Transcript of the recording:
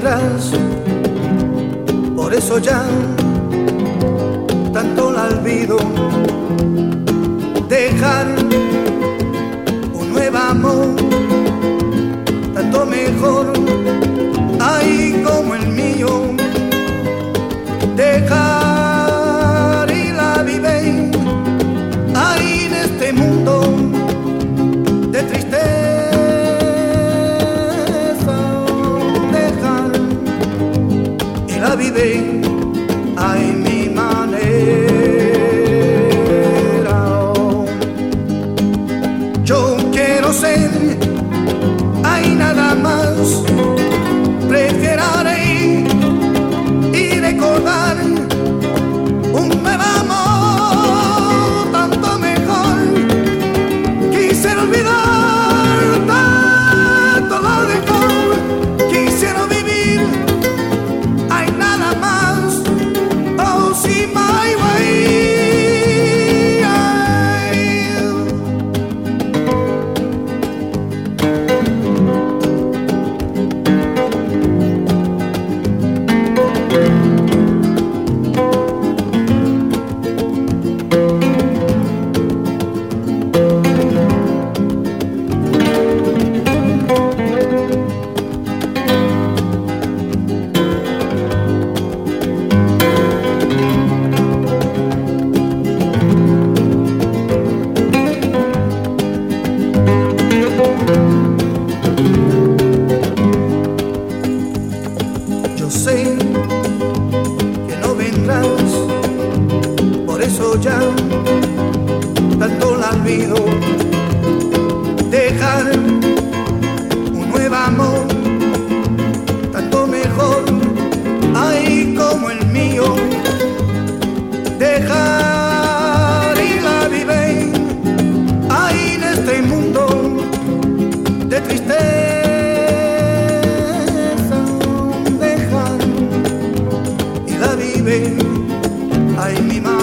vendrás, por eso ya tanto la olvido. Dejar un nuevo amor, tanto mejor, ay, como el mío. Dejar y la vive, ay, en este mundo de tristeza. Dejar y la vive, ay, mi manera. Yo quiero ser, ay, nada más. Prefiero y recordar un nuevo amor, tanto mejor. Quisiera olvidar tanto lo mejor. Quisiera vivir, hay nada más. Oh, sí, my way. Sé que no vendrás, por eso ya tanto la olvido. Dejar un nuevo amor, tanto mejor, ay, como el mío. Dejar y la vive, ay, en este mundo de tristeza. Ay, mi madre.